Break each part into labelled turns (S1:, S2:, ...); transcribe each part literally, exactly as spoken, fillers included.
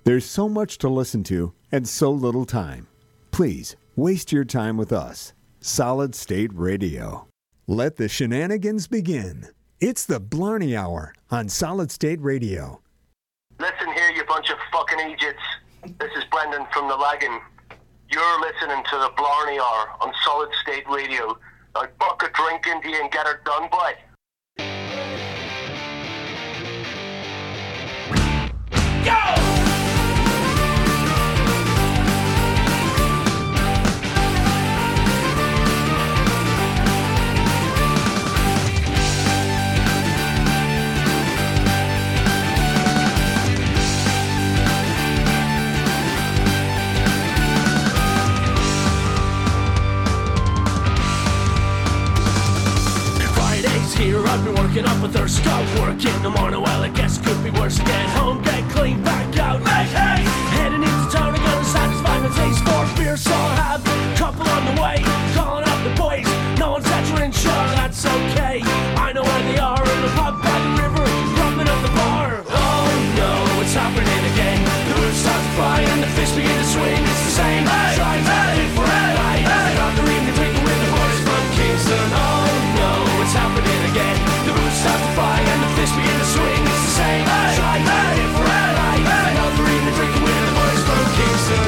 S1: There's so much to listen to and so little time. Please, waste your time with us. Solid State Radio. Let the shenanigans begin. It's the Blarney Hour on Solid State Radio.
S2: Listen here, you bunch of fucking idiots. This is Brendan from the Lagan. You're listening to the Blarney Hour on Solid State Radio. Now buck a drink into you and get her done, boy. Go!
S3: Here I've been working up a thirst, got work in the morning. Well, I guess it could be worse. Get home, get clean, back out, make hay. Heading into town, I'm gonna satisfy my taste for beer, so I'll have a couple on the way. Calling up the boys, no one's answering, sure, that's okay. I know where they are, in the pub by the river, rubbing up the bar. Oh no, it's happening again. The roof starts to fly and the fish begin to swing. It's the same, hey, try hey, for hey, hey, hey. Got the evening drinking with the boys from Kingston. Oh no, it's happening again. The boots start to fly and the fish begin to swing. It's the same. Hey, try hey, for hey, hey, hey. Another evening drinking with the boys from Kingston.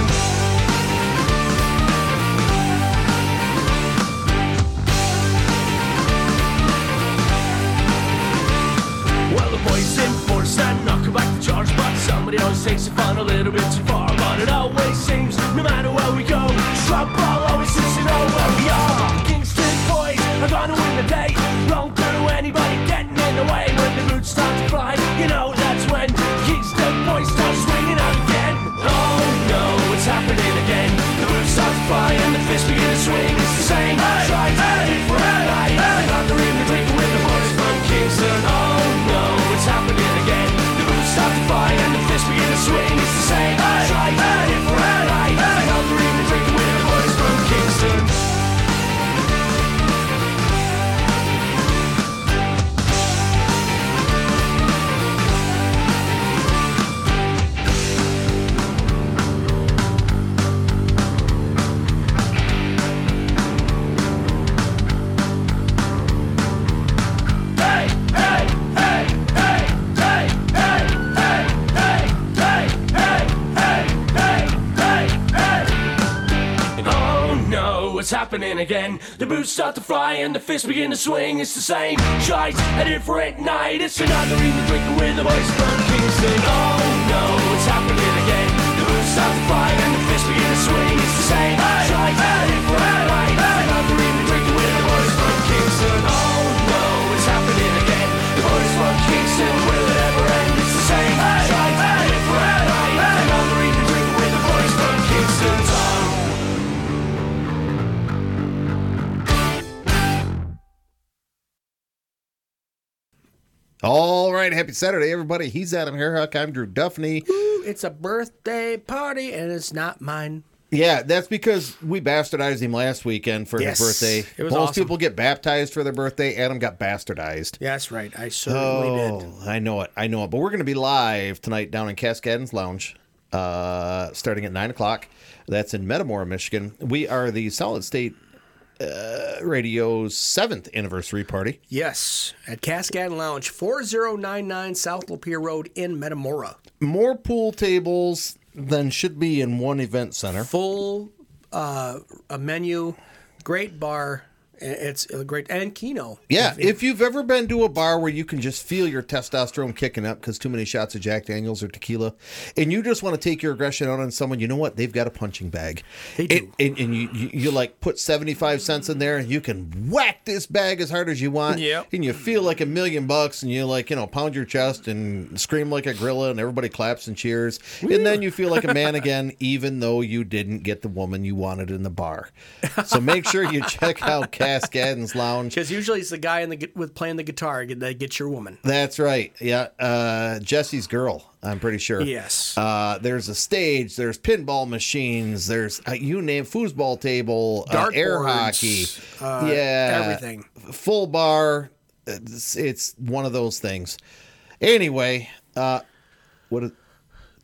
S3: Well, the boys enforce that knock back the charge, but somebody always takes it fun a little bit too far. But it always seems, no matter where we go, trouble always seems to know where we are. The Kingston boys are gonna win the day. Wrong through anybody getting in the way. When the boots start to fly, you know that's when Kingston boys start swinging out again. Oh no, it's happening again. The boots start to fly and the fish begin to swing. It's the same. Hey, try hey, for hey, hey. Another evening drinking with the boys from Kingston. Oh no, it's happening again. The boots start to fly and the fish begin to swing. It's the same. Hey, try hey, for hey, hey. Another evening drinking with the boys from Kingston. It's happening again. The boots start to fly and the fish begin to swing. It's the same shite, a different night. It's another evening drinking with the boys from Kingston. Oh no, it's happening again. The boots start to fly and the fish begin to swing. It's the same shite, a different night. Another evening drinking with the boys from Kingston. Oh no, it's happening again. The boys from Kingston, will it ever end? It's the same shite, a different night. Another evening drinking with the boys from Kingston.
S4: All right, happy Saturday, everybody. He's Adam Hairhuck. I'm Drew Duffney.
S5: Ooh, it's a birthday party, and it's not mine.
S4: Yeah, that's because we bastardized him last weekend for
S5: yes,
S4: his birthday.
S5: It was
S4: Most
S5: awesome.
S4: people get baptized for their birthday. Adam got bastardized.
S5: Yes, right. I certainly
S4: oh,
S5: did.
S4: I know it. I know it. But we're going to be live tonight down in Cascadens Lounge, uh, starting at nine o'clock. That's in Metamora, Michigan. We are the Solid State Uh, radio's seventh anniversary party.
S5: Yes, at Cascade Lounge, four oh nine nine South Lapeer Road in Metamora.
S4: More pool tables than should be in one event center.
S5: Full uh, a menu, great bar. It's a great and Keno.
S4: Yeah, if you've ever been to a bar where you can just feel your testosterone kicking up because too many shots of Jack Daniels or tequila, and you just want to take your aggression out on someone, you know what? They've got a punching bag.
S5: They do.
S4: And, and, and you, you, you like put seventy-five cents in there and you can whack this bag as hard as you want.
S5: Yep.
S4: And you feel like a million bucks and you like, you know, pound your chest and scream like a gorilla and everybody claps and cheers. Woo. And then you feel like a man again, even though you didn't get the woman you wanted in the bar. So make sure you check out Cascadens Lounge.
S5: Because usually it's the guy in the with playing the guitar that gets your woman.
S4: That's right. Yeah. Uh, Jesse's girl, I'm pretty sure.
S5: Yes.
S4: Uh, there's a stage. There's pinball machines. There's, uh, you name, foosball table, uh, air hockey.
S5: Uh,
S4: yeah.
S5: Everything.
S4: Full bar. It's, it's one of those things. Anyway, uh, what is,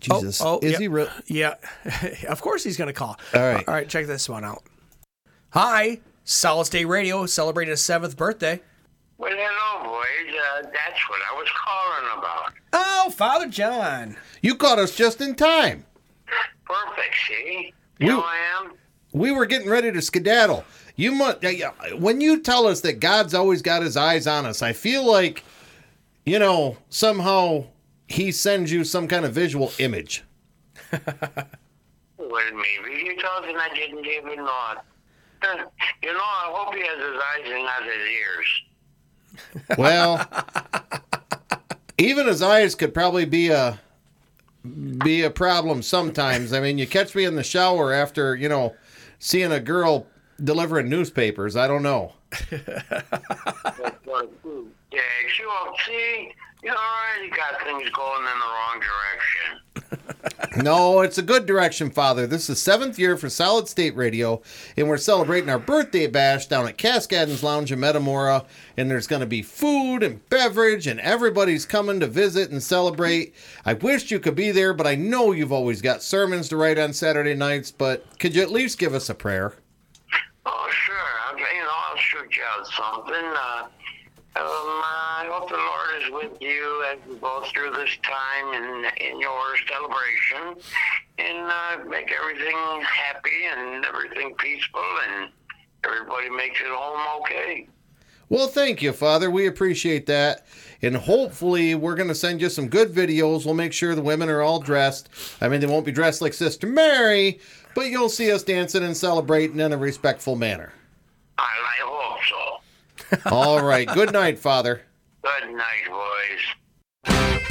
S4: Jesus.
S5: Oh, oh,
S4: Is
S5: yeah.
S4: he real?
S5: Yeah. Of course he's going to call.
S4: All right.
S5: All right, check this one out. Hi, Solid State Radio celebrating his seventh birthday.
S6: Well, hello, boys. Uh, that's what I was calling about.
S5: Oh, Father John.
S4: You caught us just in time.
S6: Perfect, see? You
S4: We-
S6: know I am?
S4: We were getting ready to skedaddle. You must, when you tell us that God's always got his eyes on us, I feel like, you know, somehow he sends you some kind of visual image.
S6: Well, maybe you told him I didn't even know it. Uh, You know, I hope he has his eyes and not his ears.
S4: Well, even his eyes could probably be a be a problem sometimes. I mean, you catch me in the shower after, you know, seeing a girl delivering newspapers. I don't know.
S6: Yeah, sure. See, you already got things going in the wrong direction.
S4: No, it's a good direction, Father. This is the seventh year for Solid State Radio, and we're celebrating our birthday bash down at Cascadens Lounge in Metamora, and there's going to be food and beverage, and everybody's coming to visit and celebrate. I wish you could be there, but I know you've always got sermons to write on Saturday nights, but could you at least give us a prayer?
S6: Oh, sure. I'll, you know, I'll shoot you out something. Uh, um, I hope the Lord is with you as we go through this time in, in your celebration, and uh, make everything happy and everything peaceful, and everybody makes it home okay.
S4: Well, thank you, Father. We appreciate that. And hopefully we're going to send you some good videos. We'll make sure the women are all dressed. I mean, they won't be dressed like Sister Mary, but you'll see us dancing and celebrating in a respectful manner.
S6: I, I hope so.
S4: All right. Good night, Father.
S6: Good night, boys.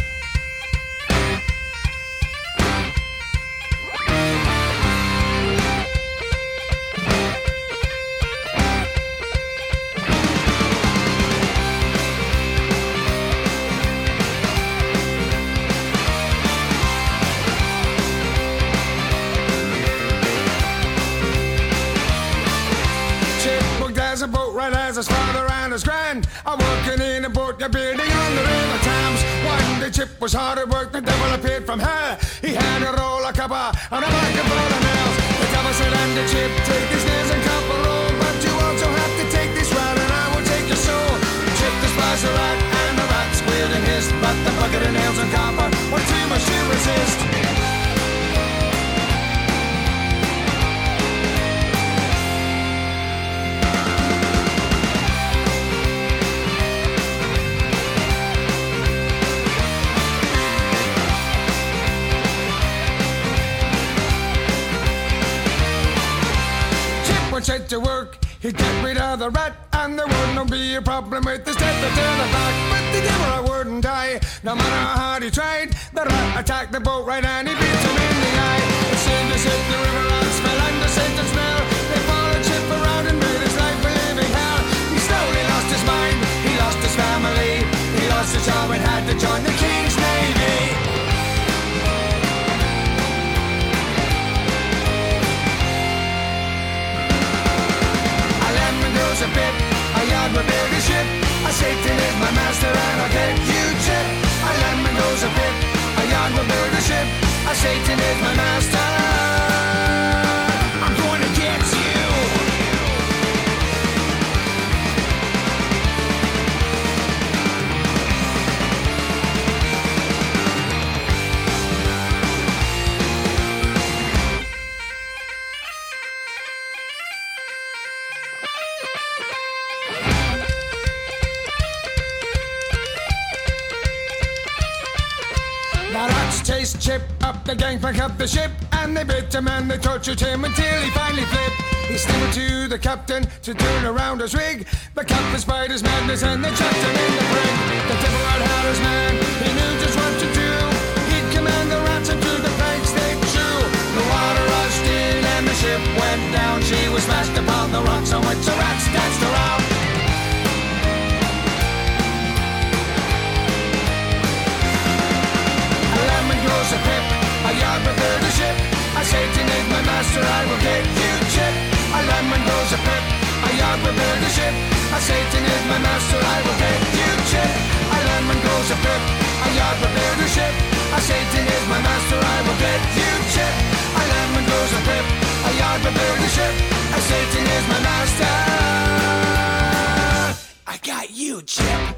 S7: Chipmunk has a boat right as his father and his grand are working in a boat, they're building on the river Thames. One day Chip was hard at work, the devil appeared from hell. He had a roll of copper and a bucket full of nails. The devil said unto Chip, take these nails and copper roll, but you also have to take this rod and I will take your soul. Chip despised the rat and the rat squealed and hissed, but the bucket of nails and copper were too much to resist. Set to work, he'd get rid of the rat, and there wouldn't be a problem with the step to turn it back. But the devil wouldn't die, no matter how hard he tried. The rat attacked the boat right and he beat him in the eye. It seemed as if the river rats fell under Satan's spell. They followed Chip around and made his life a living hell. He slowly lost his mind, he lost his family, he lost his job and had to join the King's Navy. A bit, a yard will build a ship. A Satan is my master and I'll get you Chip. A lemon goes a bit, a yard will build a ship. A Satan is my master. I'm going to get you. Chased Chip up the gangplank of the ship, and they bit him and they tortured him until he finally flipped. He stammered to the captain to turn around his rig. The captain spied his madness and they chucked him in the brig. The devil had had his man, he knew just what to do. He'd command the rats into the planks they chew. The water rushed in and the ship went down. She was smashed upon the rocks on which the rats danced around. A pip, a yard will build a ship. A Satan is my master, I will get you Chip. A lemon goes a pip, a yard will build a ship. A Satan is my master, I will get you Chip. A lemon goes a pip, a yard will build a ship. A Satan is my master, I will get you chip. A lemon grows a pip, a yard will build a ship. A Satan is my master. I got you, Chip.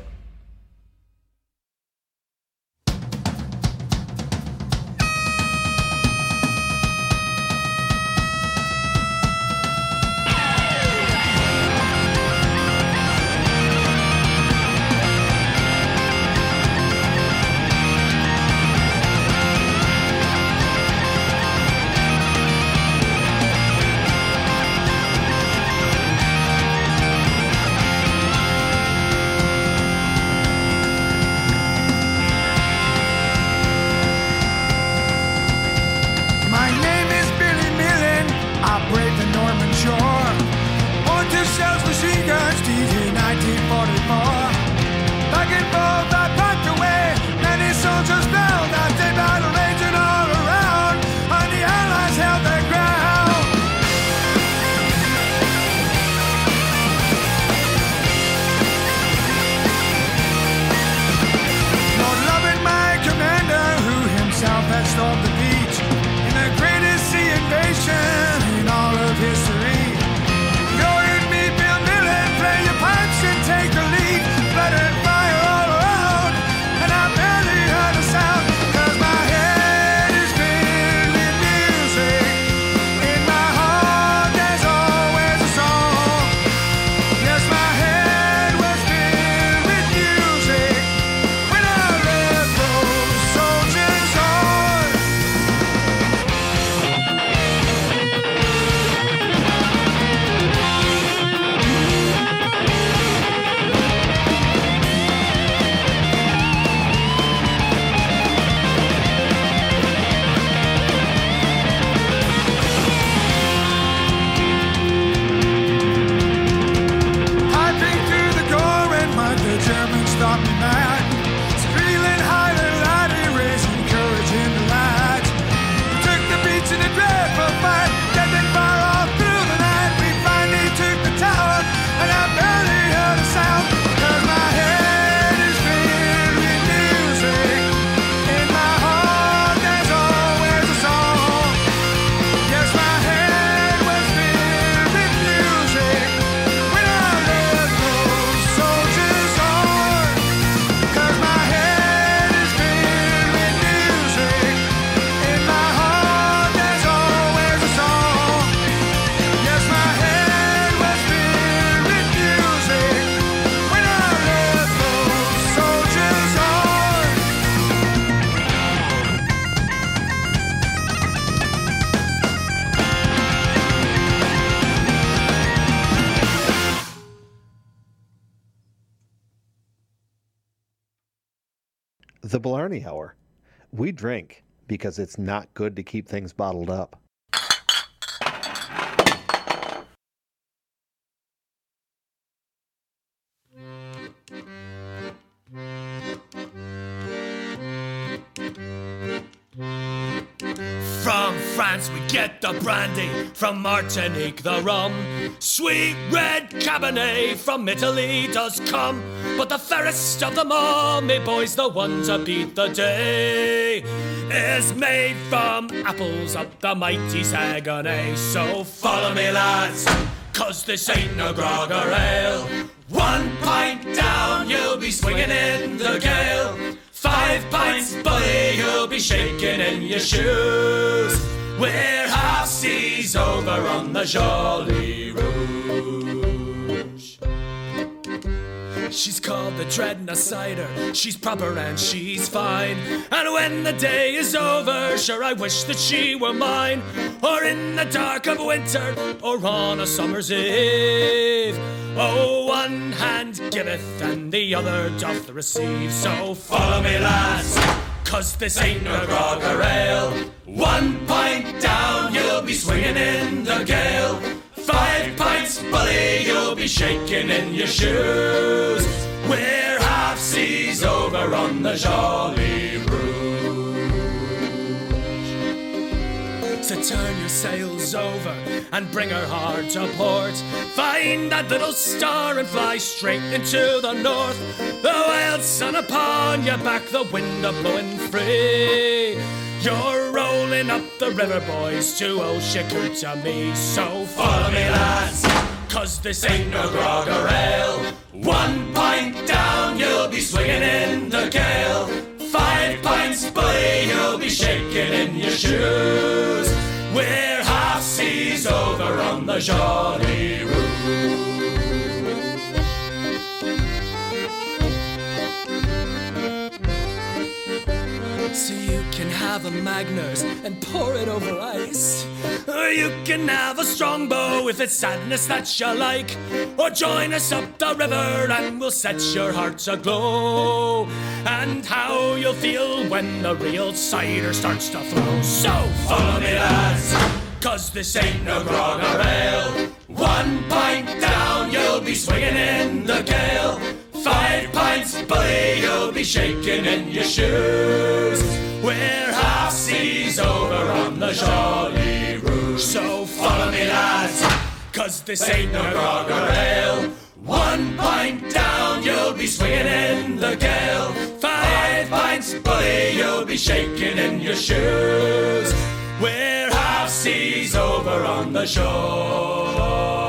S4: The Blarney Hour. We drink because it's not good to keep things bottled up.
S3: From France we get the brandy, from Martinique the rum. Sweet red Cabernet from Italy does come. But the fairest of them all, me boys, the one to beat the day, is made from apples of the mighty Saguenay. So follow me, lads, cause this ain't no grog or ale. One pint down, you'll be swinging in the gale. Five pints, buddy, you'll be shaking in your shoes. We're half seas over on the Jolly Rouge. She's called the Dreadnought Cider, she's proper and she's fine. And when the day is over, sure I wish that she were mine. Or in the dark of winter, or on a summer's eve. Oh, one hand giveth and the other doth receive. So follow me, lads, cause this ain't no grog or ale. One pint down, you'll be swinging in the gale. Five pints, bully, you'll be shaking in your shoes. We're half seas over on the Jolly Rouge. So turn your sails over and bring her hard to port. Find that little star and fly straight into the north. The wild sun upon your back, the wind a blowing free. You're rolling up the river, boys, to Oshikootami. So follow me, lads, cause this ain't no grog or ale. One pint down, you'll be swinging in the gale. Five pints bully, you'll be shaking in your shoes. We're half seas over on the Jolly Roo. So you can have a Magners and pour it over ice. Or you can have a Strongbow if it's sadness that you like. Or join us up the river and we'll set your hearts aglow. And how you'll feel when the real cider starts to flow. So follow me, lads, cause this ain't no grog or ale. One pint down, you'll be swinging in the gale. Five pints bully, you'll be shaking in your shoes. We're half seas over on the Jolly Roo. So follow me, lads, cause this ain't no grog or ale. One pint down, you'll be swinging in the gale. Five pints bully, you'll be shaking in your shoes. We're half seas over on the shore.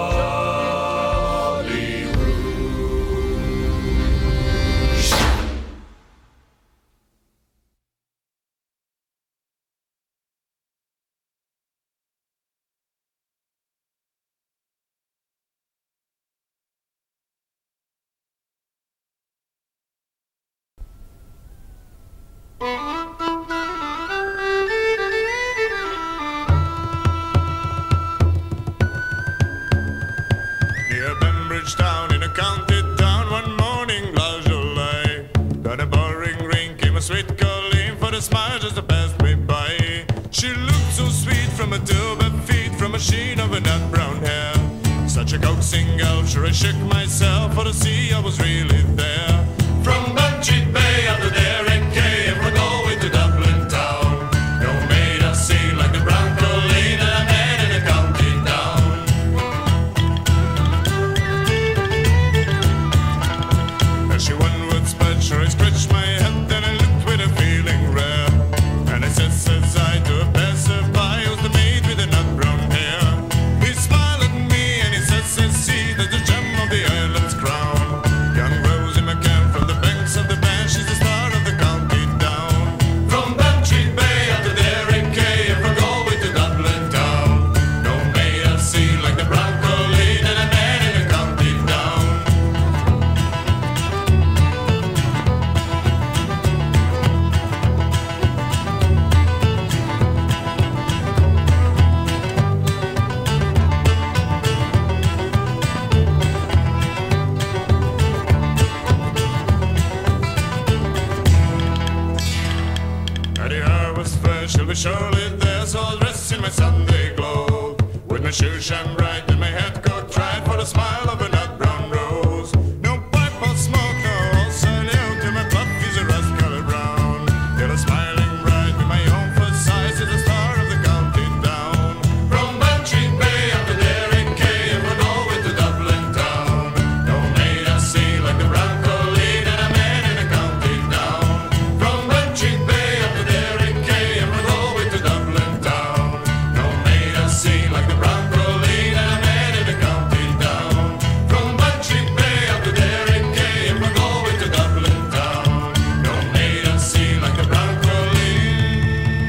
S7: Near Bembridge Town in a county town, one morning last July, down a boring rain came a sweet Colleen for the smile just to pass me by. She looked so sweet from her to her feet, from a sheen of her nut brown hair. Such a coaxing elf, sure I shook myself for to see I was really there. From Bantry Bay up to Derrick Cay, if we're going to Dublin town, no made a scene like the brown Colleen and I met in a county town. As she onward sped, sure I scratched my head, then I looked with a feeling rare. And I said, says I to a passerby, who's the maid with the nut brown hair. He smiled at me and he said, says see, that's the gem of the island's crown. Young Rosie McCann from the banks of the Bann, she's the star of the county down. From Bantry Bay up to Derrick Cay, if we're going to Dublin town, no maid I've seen like the brown Colleen and a man in a county down. At the harvest fair, she'll be surely there, so I'll dress in my Sunday glow, with my shoes shine bright and my hat coat tried for the smile of a nut brown rose. No pipe or smoke, no horse I knew, till my puff is a rust-colored brown. Till a smiling bright with my own first size is the star of the county down. From Bantry Bay up to Derrick Cay, if we're going to Dublin town, no maid I see like the brown Colleen and a man in a county down. From Bantry Bay up to Derrick Cay, if we're going to Dublin town, no maid I see like the brown Colleen and a man in a county down. From Bantry Bay up to Derrick Cay, if we're going to Dublin town, no maid I see like the brown Colleen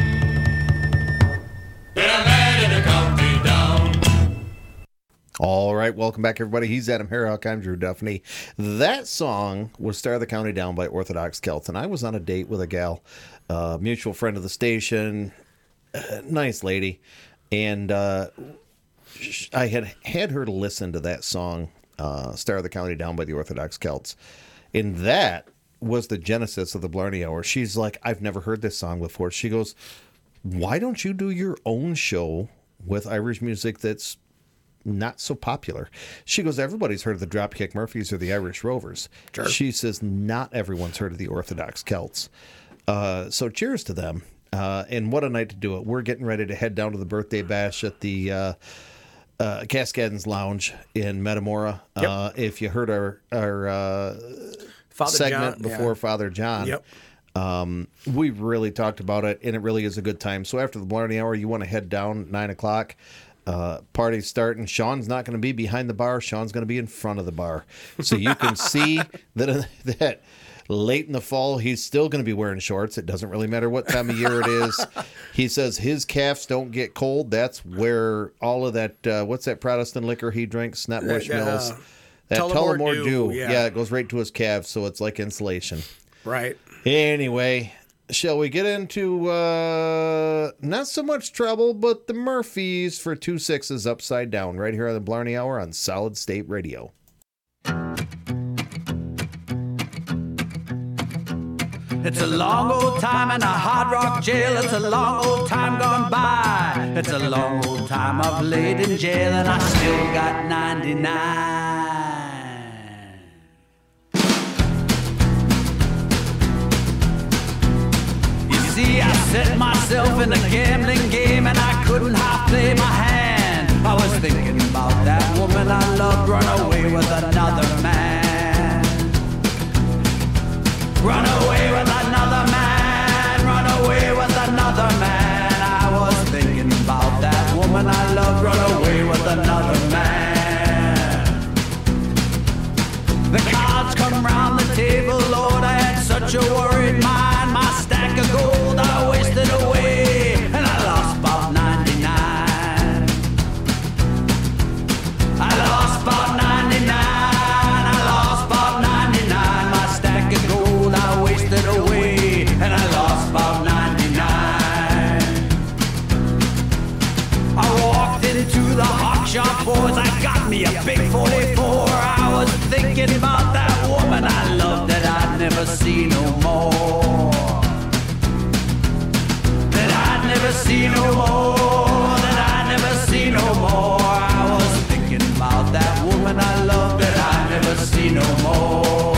S7: and a man in a county down.
S4: All right, welcome back, everybody. He's Adam Harrock. I'm Drew Duffney. That song was Star of the County Down by Orthodox Celts, and I was on a date with a gal, a mutual friend of the station, uh, nice lady, and uh, sh- I had had her to listen to that song, uh, Star of the County Down by the Orthodox Celts, and that was the genesis of the Blarney Hour. She's like, I've never heard this song before. She goes, why don't you do your own show with Irish music that's not so popular? She goes, everybody's heard of the Dropkick Murphys or the Irish Rovers. She says, not everyone's heard of the Orthodox Celts. Uh, so cheers to them. Uh, and what a night to do it. We're getting ready to head down to the birthday bash at the uh, uh, Cascadens Lounge in Metamora.
S5: Yep.
S4: Uh, if you heard our, our uh,
S5: Father
S4: segment
S5: John,
S4: before
S5: yeah.
S4: Father John,
S5: Yep.
S4: um, we really talked about it, and it really is a good time. So after the Blarney Hour, you want to head down at nine o'clock. Uh, party's starting. Sean's not going to be behind the bar. Sean's going to be in front of the bar. So you can see that that late in the fall, he's still going to be wearing shorts. It doesn't really matter what time of year it is. He says his calves don't get cold. That's where all of that, uh, what's that Protestant liquor he drinks? Not Bushmills.
S5: Uh,
S4: that
S5: Tullamore
S4: Tullamore
S5: Dew,
S4: Dew.
S5: yeah.
S4: Yeah, it goes right to his calves, so it's like insulation.
S5: Right.
S4: Anyway, shall we get into uh, not so much trouble, but the Murphys for two sixes upside down right here on the Blarney Hour on Solid State Radio.
S8: It's a long old time in a hard rock jail. It's a long old time gone by. It's a long old time I've laid in jail and I still got ninety-nine. You see, I set myself in a gambling game and I couldn't half play my hand. I was thinking about that woman I loved run away with another man. Run away with another man, run away with another man. I was thinking about that woman I loved, run away with another man. The cards come round the table, Lord, I had such a worried mind. My stack of gold I wasted away, and I lost about ninety-nine. I lost about ninety-nine, I lost about ninety-nine. My stack of gold I wasted away, and I lost about ninety-nine. I walked into the hawk shop, boys, I got me a big forty-four. I was thinking about that woman I loved that I'd never see no more. That I'd never see no more, that I'd never see no more. I was thinking about that woman I loved that I'd never see no more.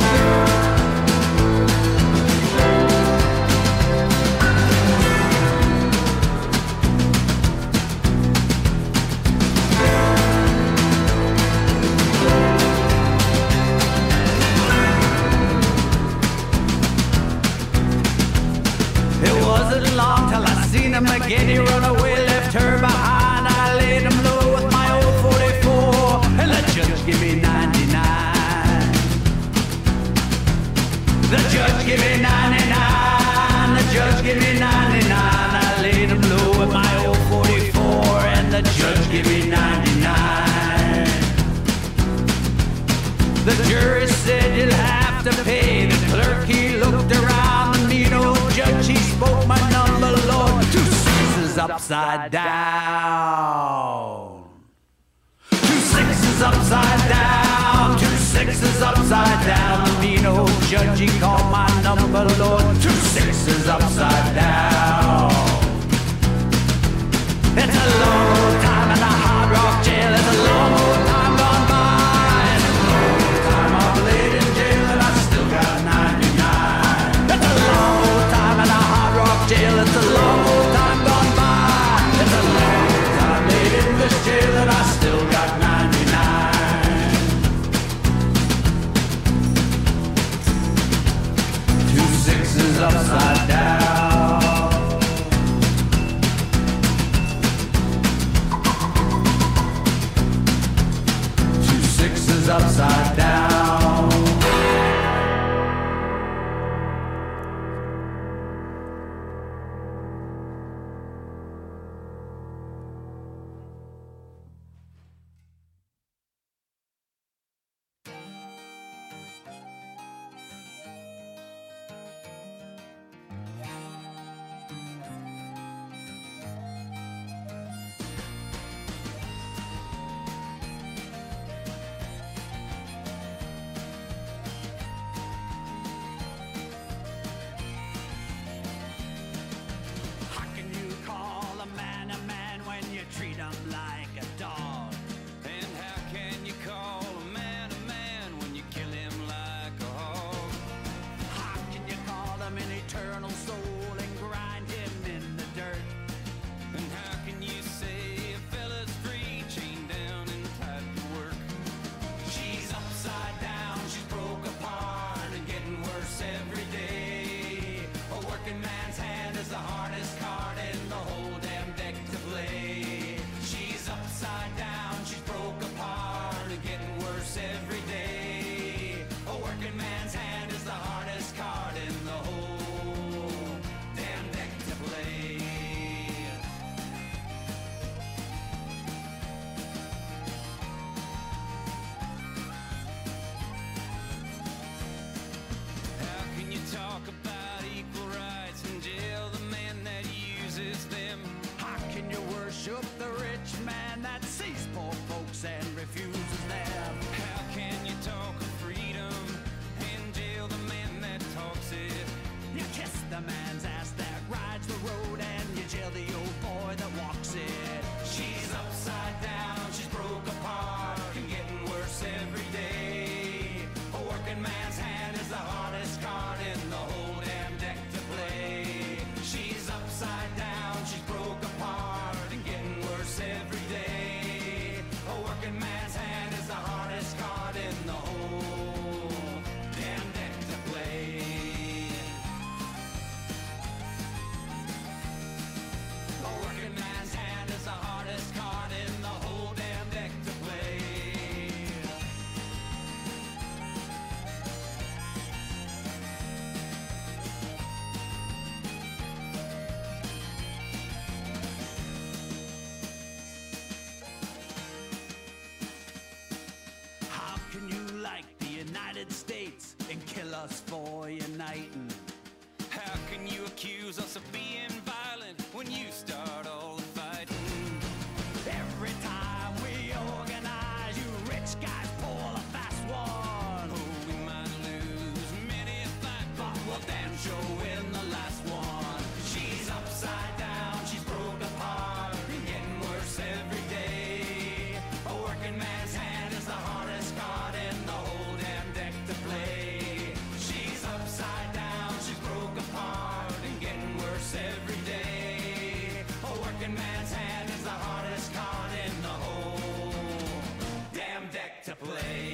S8: Long till I seen him again, he run away, left her behind. I laid him low with my old forty-four, and the judge give me ninety-nine. The judge give me ninety-nine, the judge give me ninety-nine. I laid him low with my old forty-four, and the judge give me ninety-nine. The jury said you'll have to pay. The clerk, he looked around, the mean old judge, he spoke my number, Lord. Two sixes upside down. Two sixes upside down. Two sixes upside down. The mean old judge, he called my number, Lord. Two sixes upside down. It's a long old time in a hard rock jail. It's a long old time gone by. It's a long old time I've laid in jail and I still got ninety-nine. It's a long old time in a hard rock jail. It's a long old time gone by. It's a long old time laid in this jail and I still got ninety-nine. Two sixes upside down. said she's upside down, she's broke apart and getting worse every day. A working man's hand is the hardest card in the whole damn deck to play. She's upside down, she's broke apart and getting worse every day. A working man's hand is the hardest card in the whole damn deck to play. A working man's hand is the hardest card in the whole damn deck to play. How can you like the United States and kill us for uniting? How can you accuse us of being violent when you start all the fighting? Every time we organize, you rich guys pull a fast one. Oh, we might lose many a fight, but we'll damn sure win the last one. She's upside down, she's broke apart, and getting worse every day. A working man's hand is the hardest card in the whole damn deck to play. She's upside down, she's broke apart, and getting worse every day. A working man's hand is the hardest card in the whole damn deck to play.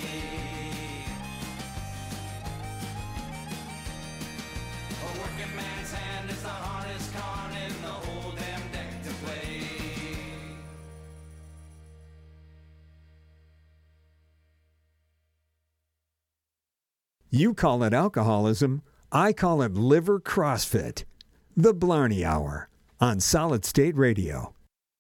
S8: A working man's hand is the hardest card in the whole damn deck to play.
S1: You call it alcoholism, I call it liver CrossFit. The Blarney Hour on Solid State Radio.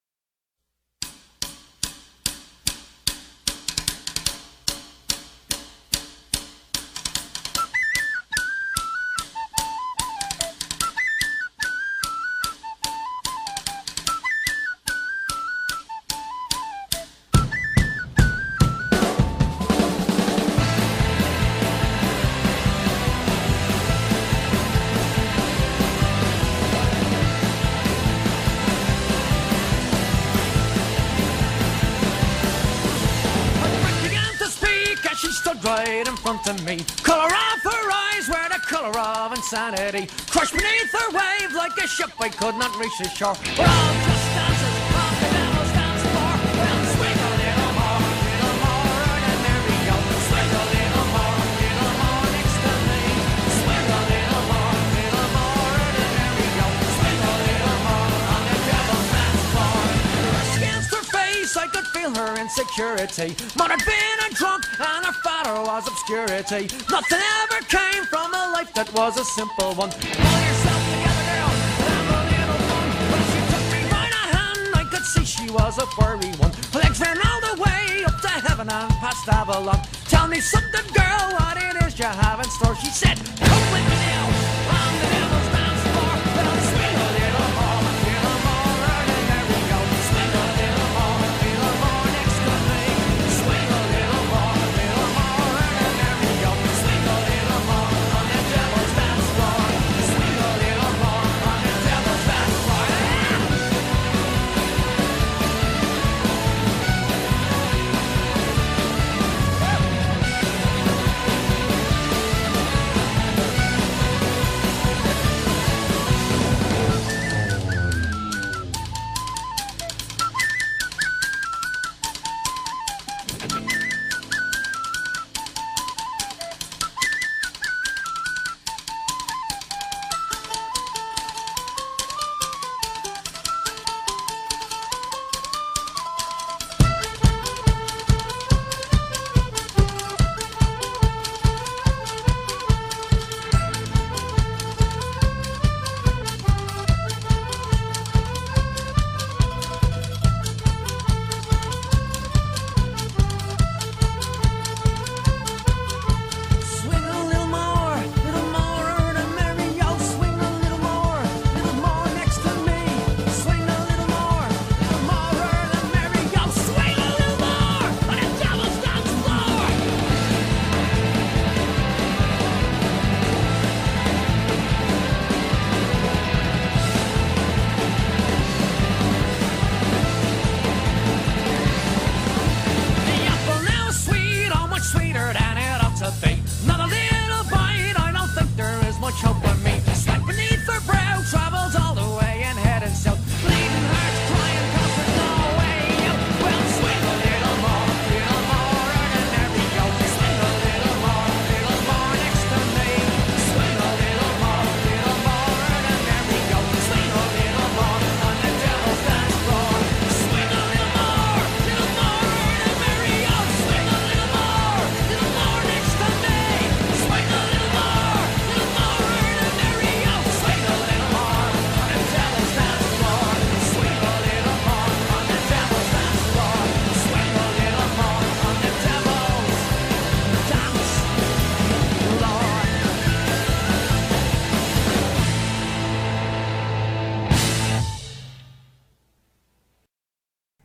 S8: Began to speak as she stood right in front of me. Color of her eyes were the color of insanity. Crushed beneath her wave like a ship I could not reach the shore. We're all just dancers on the devil's dance floor. Well, swing a little more, little more, and there we go. Swing a little more, little more next to me. Swing a little more, little more, and there we go. Swing a little more on the devil's dance floor. Brushed against her face, I could feel her insecurity. Mother had been a drunk and her father was obscurity. Nothing ever came from a life that was a simple one. Pull yourself together, girl, and have a little fun. When she took me by the hand, I could see she was a furry one. Her legs ran all the way up to heaven and past Avalon. Tell me something, girl, what it is you have in store. She said, come with me now on the devil's dance floor. Well, swing a little more, little more, and there we go. Swing a little more, little more next to me. Swing a little more, little more, and there we go. Swing a little more on the devil's dance floor. Swing a little more on the devil's dance floor.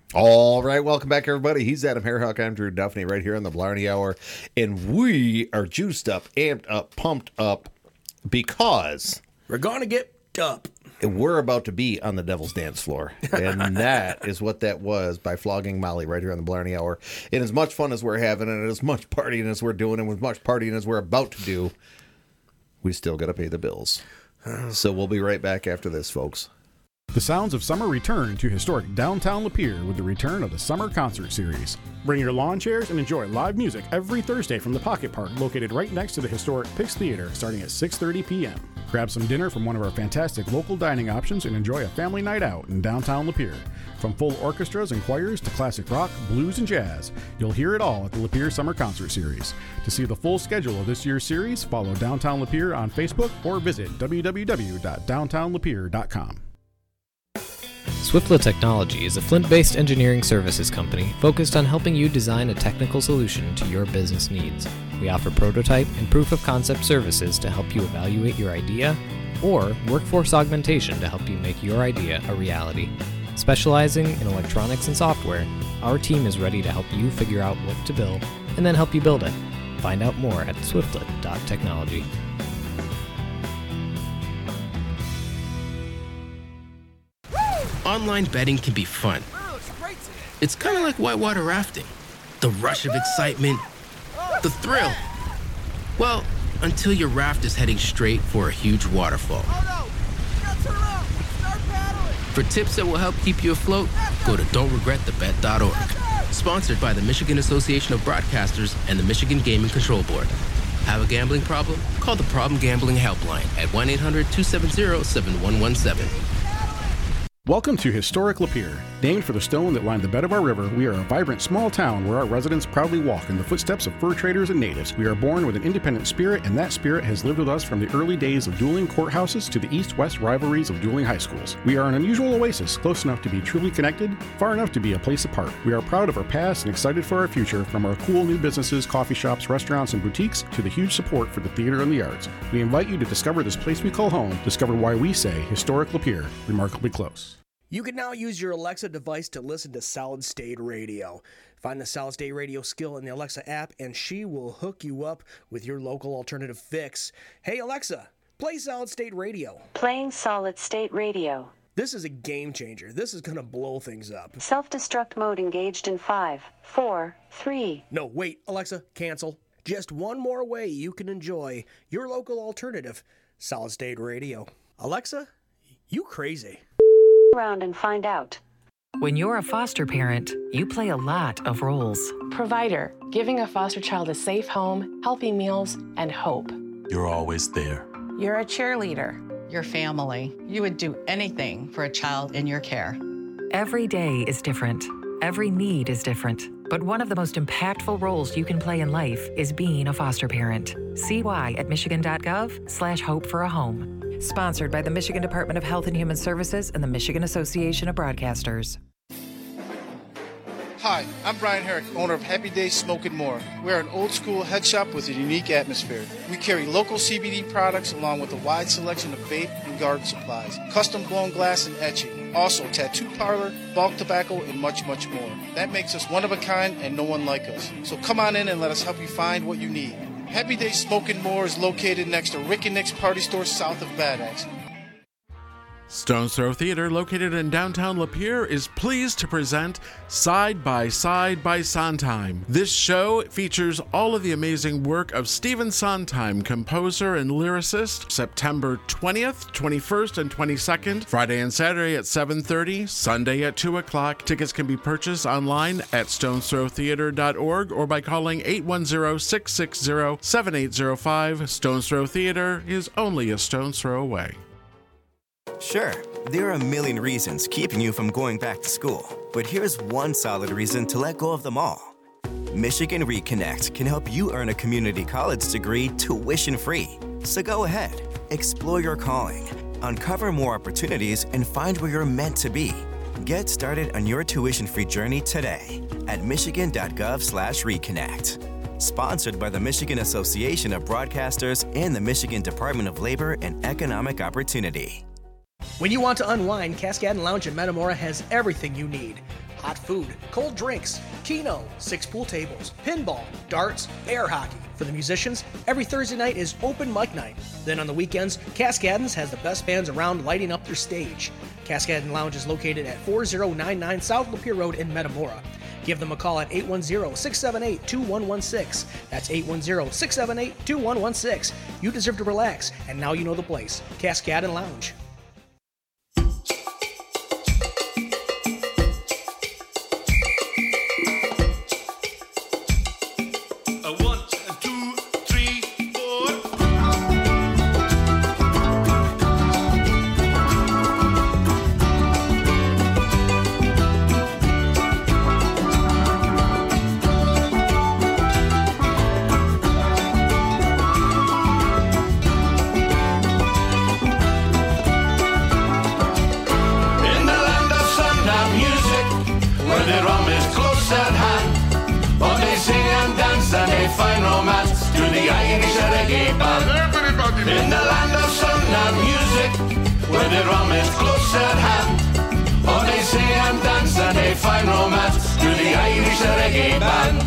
S4: All right, welcome back, everybody. He's Adam Hairhawk. I'm Drew Duffney, right here on the Blarney Hour. And we are juiced up, amped up, pumped up, because
S5: we're going to get up.
S4: We're about to be on the Devil's Dance floor. And that is what that was by Flogging Molly right here on the Blarney Hour. And as much fun as we're having, and as much partying as we're doing, and as much partying as we're about to do, we still got to pay the bills. So we'll be right back after this, folks.
S9: The sounds of summer return to historic downtown Lapeer with the return of the Summer Concert Series. Bring your lawn chairs and enjoy live music every Thursday from the Pocket Park located right next to the historic Pix Theater starting at six thirty p.m. Grab some dinner from one of our fantastic local dining options and enjoy a family night out in downtown Lapeer. From full orchestras and choirs to classic rock, blues, and jazz, you'll hear it all at the Lapeer Summer Concert Series. To see the full schedule of this year's series, follow Downtown Lapeer on Facebook or visit w w w dot downtown lapeer dot com.
S10: Swiftlet Technology is a Flint-based engineering services company focused on helping you design a technical solution to your business needs. We offer prototype and proof of concept services to help you evaluate your idea, or workforce augmentation to help you make your idea a reality. Specializing in electronics and software, our team is ready to help you figure out what to build and then help you build it. Find out more at swiftlet dot technology.
S11: Online betting can be fun. It's kind of like whitewater rafting. The rush of excitement, the thrill. Well, until your raft is heading straight for a huge waterfall. For tips that will help keep you afloat, go to don't regret the bet dot org. Sponsored by the Michigan Association of Broadcasters and the Michigan Gaming Control Board. Have a gambling problem? Call the Problem Gambling Helpline at one eight hundred two seven zero seven one one seven.
S9: Welcome to historic Lapeer. Named for the stone that lined the bed of our river, we are a vibrant small town where our residents proudly walk in the footsteps of fur traders and natives. We are born with an independent spirit, and that spirit has lived with us from the early days of dueling courthouses to the east-west rivalries of dueling high schools. We are an unusual oasis, close enough to be truly connected, far enough to be a place apart. We are proud of our past and excited for our future, from our cool new businesses, coffee shops, restaurants, and boutiques, to the huge support for the theater and the arts. We invite you to discover this place we call home, discover why we say historic Lapeer, remarkably close.
S5: You can now use your Alexa device to listen to Solid State Radio. Find the Solid State Radio skill in the Alexa app, and she will hook you up with your local alternative fix. Hey, Alexa, play Solid State Radio.
S12: Playing Solid State Radio.
S5: This is a game changer. This is going to blow things up.
S12: Self-destruct mode engaged in five, four, three.
S5: No, wait, Alexa, cancel. Just one more way you can enjoy your local alternative, Solid State Radio. Alexa, you crazy.
S12: Around and find out.
S13: When you're a foster parent, you play a lot of roles.
S14: Provider, giving a foster child a safe home, healthy meals, and hope.
S15: You're always there.
S14: You're a cheerleader.
S16: Your family. You would do anything for a child in your care.
S13: Every day is different. Every need is different. But one of the most impactful roles you can play in life is being a foster parent. See why at michigan dot gov slash hope for a home. Sponsored by the Michigan Department of Health and Human Services and the Michigan Association of Broadcasters.
S17: Hi, I'm Brian Herrick, owner of Happy Days Smoke and More. We're an old school head shop with a unique atmosphere. We carry local C B D products along with a wide selection of vape and garden supplies, custom blown glass and etching, also tattoo parlor, bulk tobacco, and much, much more. That makes us one of a kind and no one like us. So come on in and let us help you find what you need. Happy Days Smoke and More is located next to Rick and Nick's Party Store south of Bad Axe.
S18: Stone's Throw Theater, located in downtown Lapeer, is pleased to present Side by Side by Sondheim. This show features all of the amazing work of Stephen Sondheim, composer and lyricist. September twentieth, twenty-first, and twenty-second, Friday and Saturday at seven thirty, Sunday at two o'clock. Tickets can be purchased online at stones throw theater dot org or by calling eight one zero, six six zero, seven eight zero five. Stone's Throw Theater is only a stone's throw away.
S19: Sure, there are a million reasons keeping you from going back to school, but here's one solid reason to let go of them all. Michigan Reconnect can help you earn a community college degree tuition-free. So go ahead, explore your calling, uncover more opportunities, and find where you're meant to be. Get started on your tuition-free journey today at michigan dot gov slash reconnect. Sponsored by the Michigan Association of Broadcasters and the Michigan Department of Labor and Economic Opportunity.
S5: When you want to unwind, Cascade Lounge in Metamora has everything you need. hot food, cold drinks, keno, six pool tables, pinball, darts, air hockey. For the musicians, every Thursday night is open mic night. Then on the weekends, Cascadens has the best bands around lighting up their stage. Cascadon Lounge is located at four oh nine nine South Lapeer Road in Metamora. Give them a call at eight one zero, six seven eight, two one one six. That's eight one zero, six seven eight, two one one six. You deserve to relax, and now you know the place. Cascadon Lounge.
S3: In the land of sun and music, where the rum is close at hand, oh, they sing and dance and they find romance to the Irish reggae band.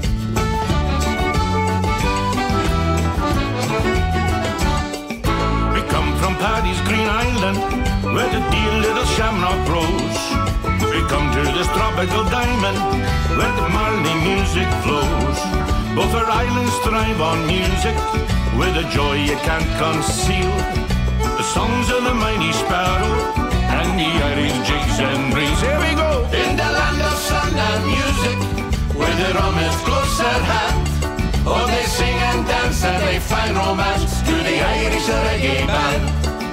S15: We come from Paddy's Green Island, where the dear little shamrock grows. We come to this tropical diamond, where the Marley music flows. Both our islands thrive on music, with a joy you can't conceal. The songs of the mighty sparrow and the Irish jigs and reels. Here we go!
S3: In the land of sun and music, where the rum is close at hand, oh, they sing and dance and they find romance to the Irish reggae band.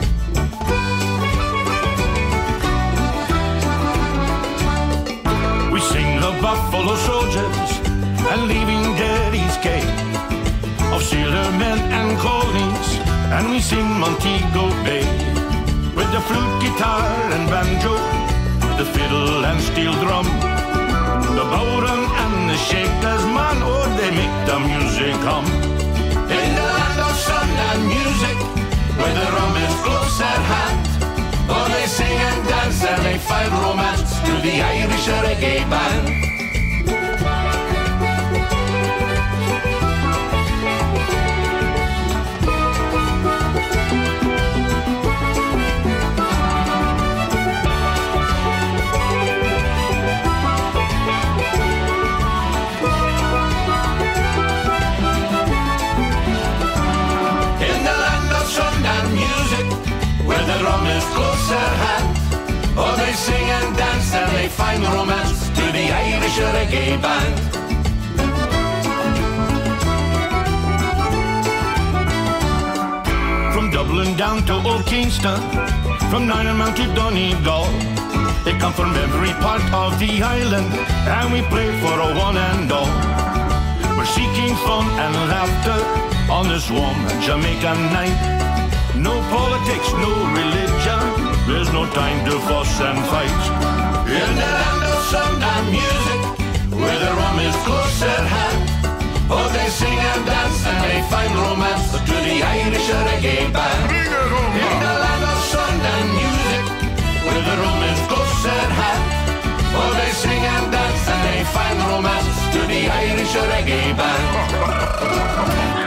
S15: We sing the Buffalo Soldiers and leaving Derry's Gate, of sailormen and colonies, and we sing Montego Bay, with the flute, guitar and banjo, the fiddle and steel drum, the bowron and the shakers, man, oh, they make the music hum.
S3: In the land of sun and music, where the rum is close at hand, oh, they sing and dance and they find romance to the Irish reggae band. The rum is close at hand, oh, they sing and dance and they find romance to the Irish reggae band.
S15: From Dublin down to Old Kingston, from Ninemount to Donegal, they come from every part of the island, and we play for a one and all. We're seeking fun and laughter on this warm Jamaican night. No politics, no religion, there's no time to fuss and fight.
S3: In the land of sun and music, where the rum is close at hand, oh, they sing and dance and they find romance to the Irish reggae band. In the land of sun and music, where the rum is close at hand, oh, they sing and dance and they find romance to the Irish reggae band.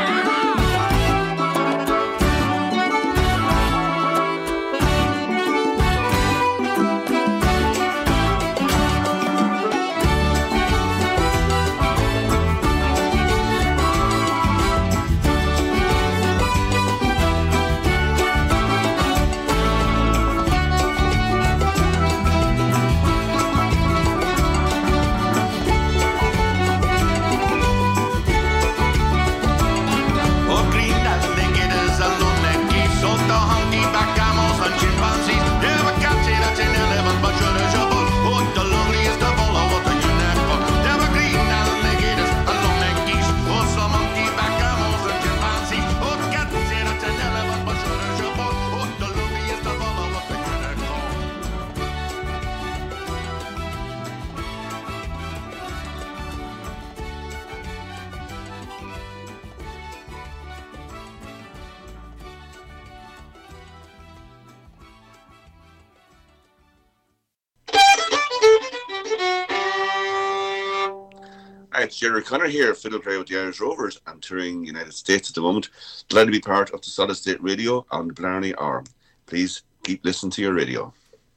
S20: it's Jerry Connor here, fiddle player with the Irish Rovers. I'm touring United States at the moment. Glad to be part of the Solid State Radio on the Blarney Hour. Please keep listening to your radio.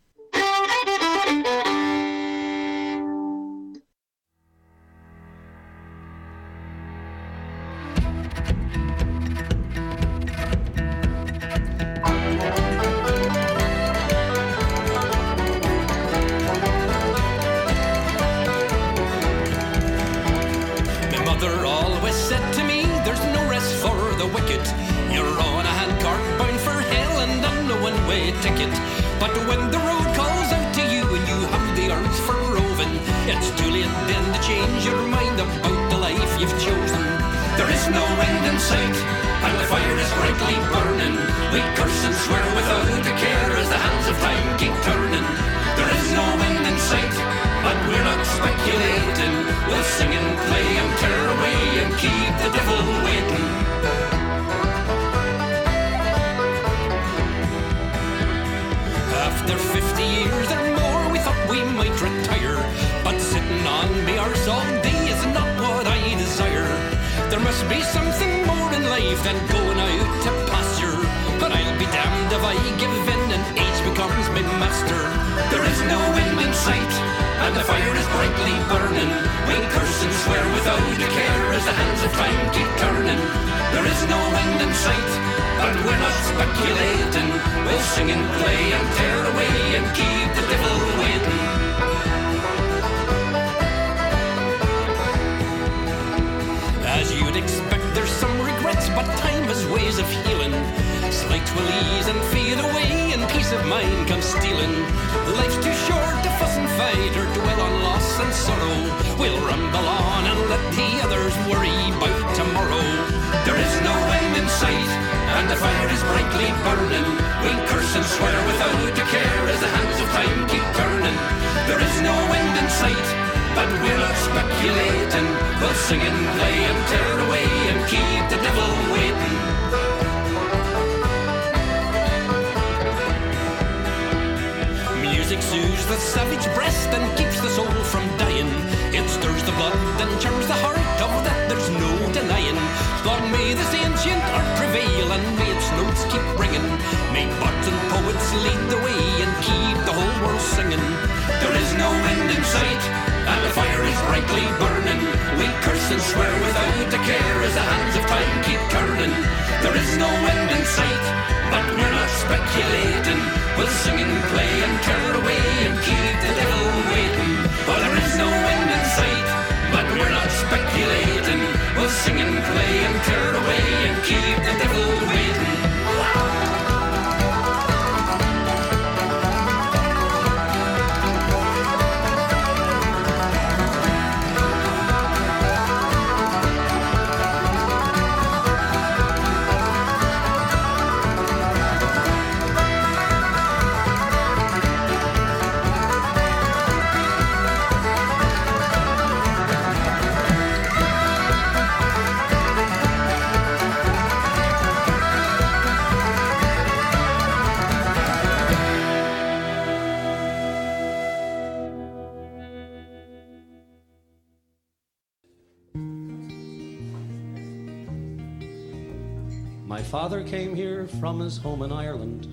S21: My father came here from his home in Ireland.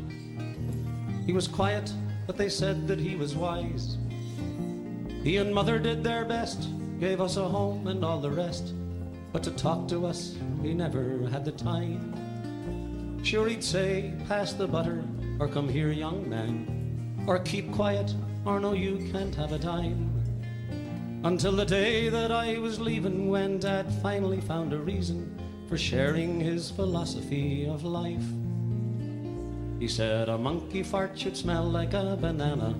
S21: He was quiet, but they said that he was wise. He and mother did their best, gave us a home and all the rest, but to talk to us, he never had the time. Sure, he'd say, pass the butter, or come here, young man, or keep quiet, or no, you can't have a dime. Until the day that I was leaving, when Dad finally found a reason for sharing his philosophy of life. He said a monkey fart should smell like a banana.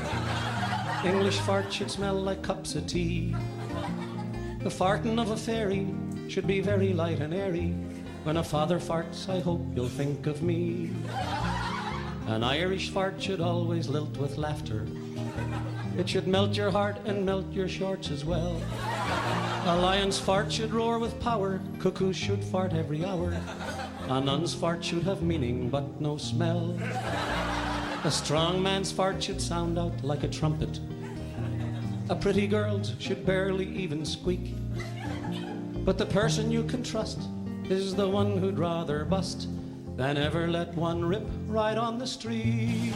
S21: English fart should smell like cups of tea. The farting of a fairy should be very light and airy. When a father farts, I hope you'll think of me. An Irish fart should always lilt with laughter. It should melt your heart and melt your shorts as well. A lion's fart should roar with power. Cuckoos should fart every hour. A nun's fart should have meaning but no smell. A strong man's fart should sound out like a trumpet. A pretty girl should barely even squeak. But the person you can trust is the one who'd rather bust than ever let one rip right on the street.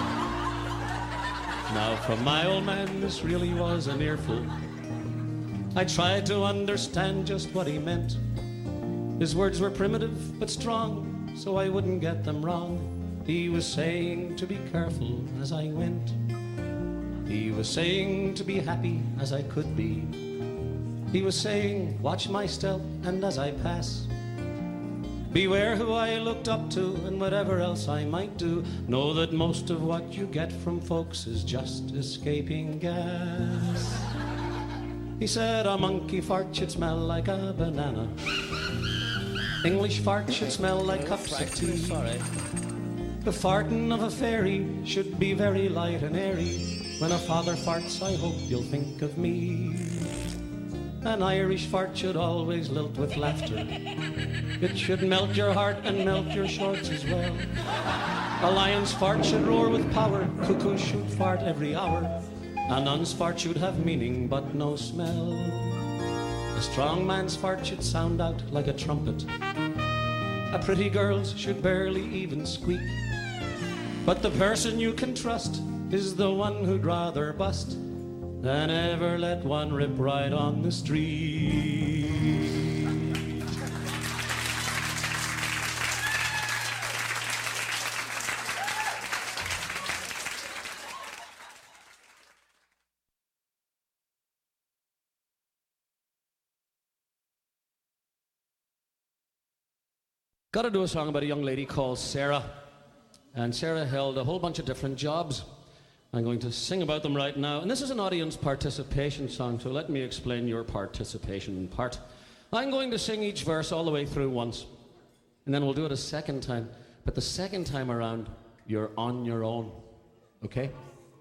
S21: Now from my old man this really was an earful. I tried to understand just what he meant. His words were primitive but strong, so I wouldn't get them wrong. He was saying to be careful as I went. He was saying to be happy as I could be. He was saying, watch my step, and as I pass, beware who I looked up to, and whatever else I might do, know that most of what you get from folks is just escaping gas. He said a monkey fart should smell like a banana. English fart should smell like cups of tea. The farting of a fairy should be very light and airy. When a father farts, I hope you'll think of me. An Irish fart should always lilt with laughter. It should melt your heart and melt your shorts as well. A lion's fart should roar with power. Cuckoos should fart every hour. A nun's fart should have meaning but no smell. A strong man's fart should sound out like a trumpet. A pretty girl's should barely even squeak. But the person you can trust is the one who'd rather bust than ever let one rip right on the street. Got to do a song about a young lady called Sarah. And Sarah held a whole bunch of different jobs. I'm going to sing about them right now. And this is an audience participation song, so let me explain your participation part. I'm going to sing each verse all the way through once, and then we'll do it a second time. But the second time around, you're on your own, okay?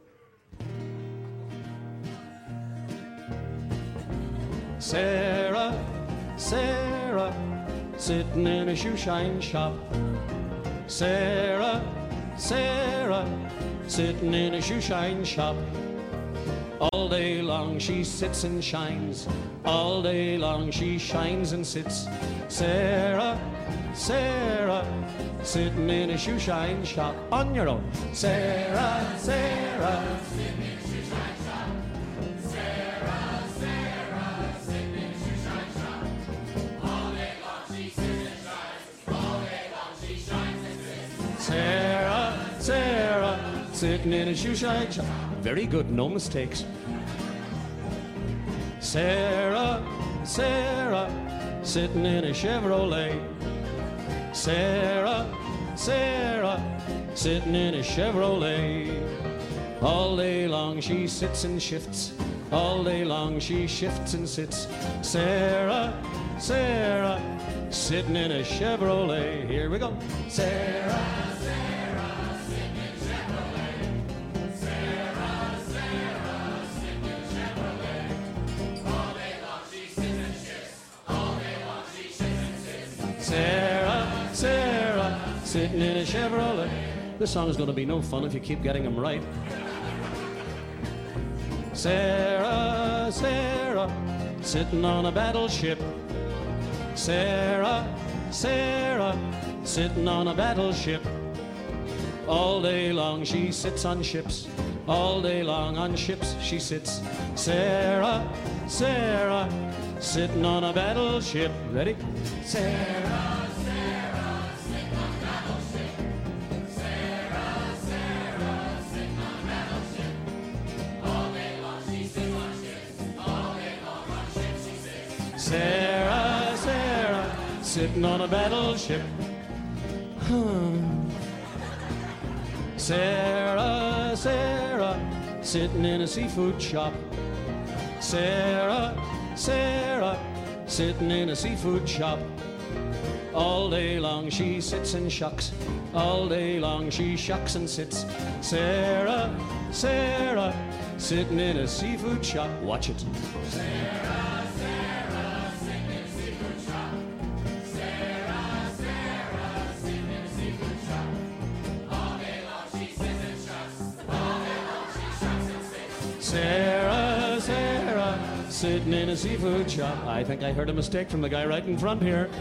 S21: Sarah, Sarah, sitting in a shoe shine shop. Sarah, Sarah, sitting in a shoe shine shop. All day long she sits and shines. All day long she shines and sits. Sarah, Sarah, sitting in a shoe shine shop. On your own. Sarah, Sarah, sitting in a shoe shine shop. Sarah, Sarah, sitting in a shoe shine shop. All day long she sits and shines. All day long she shines and sits. Sarah, Sarah, sitting in a shoe shine shop. Very good, no mistakes. Sarah, Sarah, sitting in a Chevrolet. Sarah, Sarah, sitting in a Chevrolet. All day long she sits and shifts. All day long she shifts and sits. Sarah, Sarah, sitting in a Chevrolet. Here we go. Sarah, Sarah, sitting in a Chevrolet. Sarah, Sarah, sitting in a Chevrolet. All day long she sits and shifts. All day long she shifts and sits. Sarah, Sarah, sitting in a Chevrolet. This song is going to be no fun if you keep getting them right. Sarah, Sarah, sitting on a battleship. Sarah, Sarah, sitting on a battleship. All day long she sits on ships. All day long on ships she sits. Sarah, Sarah, sitting on a battleship. Ready? Sarah, Sarah, sitting on a battleship. Sarah, Sarah, sitting on a battleship. All day long she sits on ships. All day long on ships she sits. Sarah, Sarah, sitting on a battleship. Sarah, Sarah, sitting in a seafood shop. Sarah, Sarah, sitting in a seafood shop. All day long she sits and shucks. All day long she shucks and sits. Sarah, Sarah, sitting in a seafood shop. Watch it. Sarah, Sarah, sitting in a seafood shop. Sarah, Sarah, sitting in a seafood shop. All day long she sits and shucks. All day long she shucks and sits. Sarah, sitting in a seafood shop. I think I heard a mistake from the guy right in front here.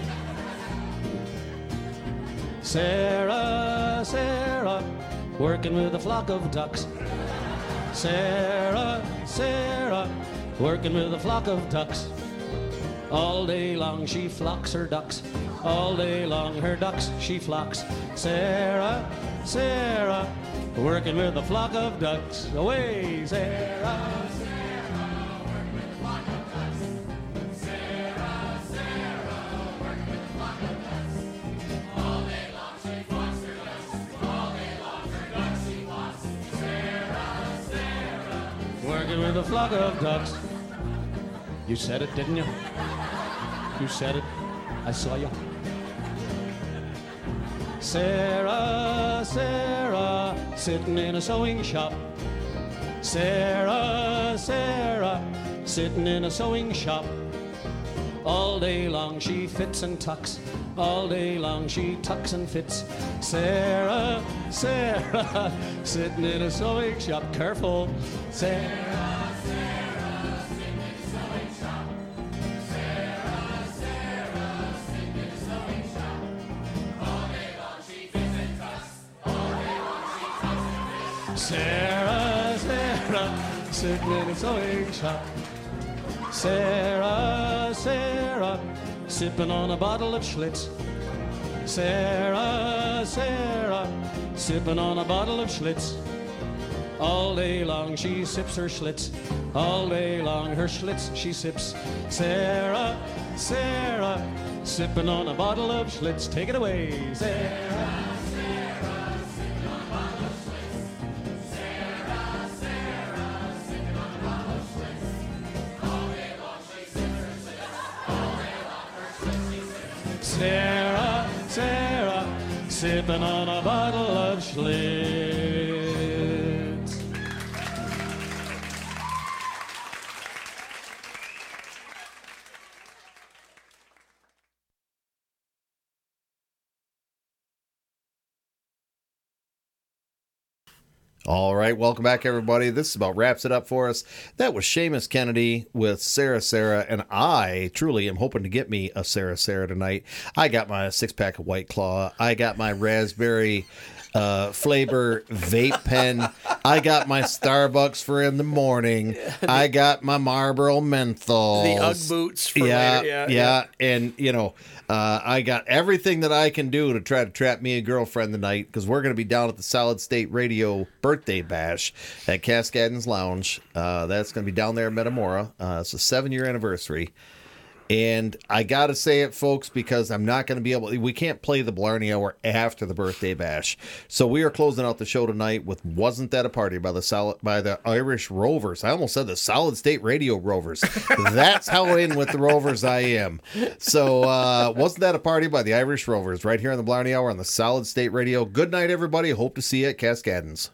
S21: Sarah, Sarah, working with a flock of ducks. Sarah, Sarah, working with a flock of ducks. All day long she flocks her ducks. All day long her ducks she flocks. Sarah, Sarah, working with a flock of ducks. Away, Sarah. Working with a flock of ducks. You said it, didn't you? You said it. I saw you. Sarah, Sarah, sitting in a sewing shop. Sarah, Sarah, sitting in a sewing shop. All day long she fits and tucks. All day long she tucks and fits. Sarah, Sarah, sitting in a sewing shop. Careful, Sarah. Sarah, Sarah, sitting in a sewing shop. Sarah, Sarah, sipping on a bottle of Schlitz. Sarah, Sarah, sipping on a bottle of Schlitz. All day long she sips her Schlitz. All day long her Schlitz she sips. Sarah, Sarah, sipping on a bottle of Schlitz. Take it away, Sarah. Sarah, Sarah, sipping on a bottle of Schlitz.
S4: All right, welcome back, everybody. This about wraps it up for us. That was Seamus Kennedy with Sarah Sarah, and I truly am hoping to get me a Sarah Sarah tonight. I got my six-pack of White Claw. I got my raspberry uh, flavor vape pen. I got my Starbucks for in the morning. I got my Marlboro menthol.
S5: The Ugg boots for
S4: yeah,
S5: later. Yeah,
S4: yeah,
S5: yeah.
S4: And, you know, uh, I got everything that I can do to try to trap me a girlfriend tonight, because we're going to be down at the Solid State Radio birthday bash at Cascadens Lounge. Uh, that's going to be down there in Metamora. Uh, it's a seven-year anniversary. And I got to say it, folks, because I'm not going to be able to, we can't play the Blarney Hour after the birthday bash. So we are closing out the show tonight with Wasn't That a Party by the solid, by the Irish Rovers. I almost said the Solid State Radio Rovers. That's how in with the Rovers I am. So uh, Wasn't That a Party by the Irish Rovers right here on the Blarney Hour on the Solid State Radio. Good night, everybody. Hope to see you at Cascadens.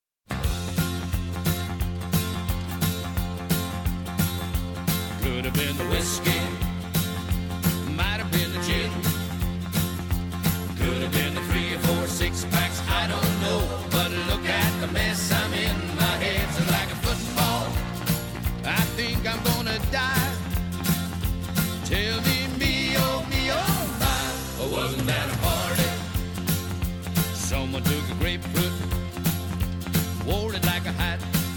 S8: Could have been the whiskey. Six packs, I don't know, but look at the mess I'm in. My head's like a football. I think I'm gonna die. Tell me, me, oh, me, oh, my. Or wasn't that a party? Someone took a grapefruit, wore it like a hat.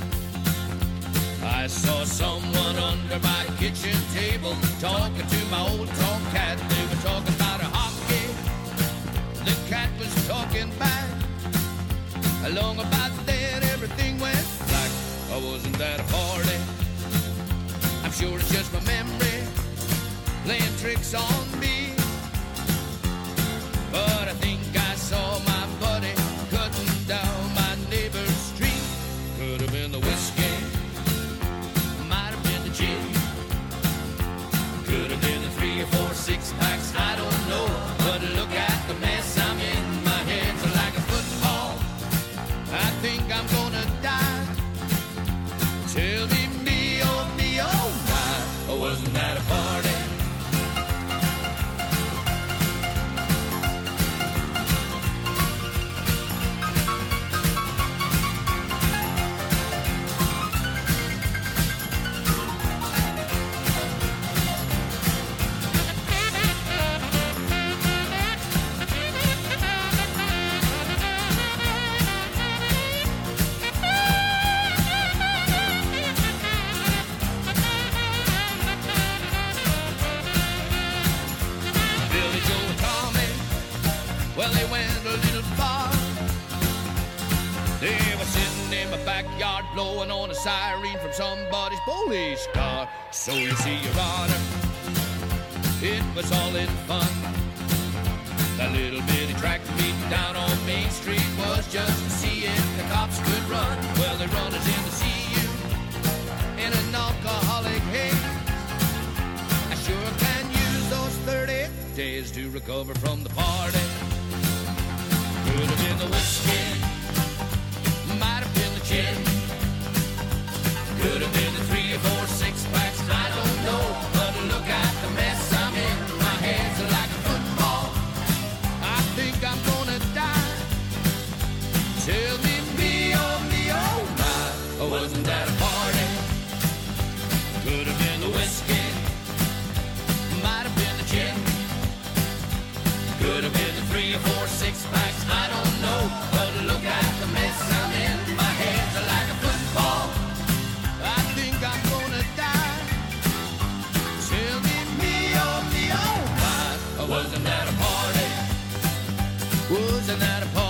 S8: I saw someone under my kitchen table talking to my old tomcat. They were talking about a hockey. The cat was talking back. Along about then everything went black. Oh, wasn't that a party? I'm sure it's just my memory playing tricks on me. But I think I saw my buddy cutting down my neighbor's street. Could have been the whiskey, might have been the gin, could have been the three or four six packs, I don't know. But look at the mess I'm in. My head's like a football. I think I'm gonna die. Tell me, me, oh, me, oh, my. Oh, wasn't that a party?
S3: backyard blowing on a siren from somebody's police car. So you see, Your Honor, it was all in fun. That little bitty tractor meet down on Main Street was just to see if the cops could run. Well, they run us in to see you in an alcoholic haze. I sure can use those thirty days to recover from the party. Could have been the whiskey, might have been the gin, could have been the three or four six packs, I don't know. But look at the mess I'm in, my hands are like a football. I think I'm gonna die. Tell me, me, oh, me, oh, my, wasn't that a party? Could have been the whiskey, might have been the gin, could have been the three or four six packs, I don't know. But look at the mess I'm in, my hands are like a football. I think I'm gonna die. Tell me, me, oh, me, oh, my, wasn't that a party? Wasn't that a party?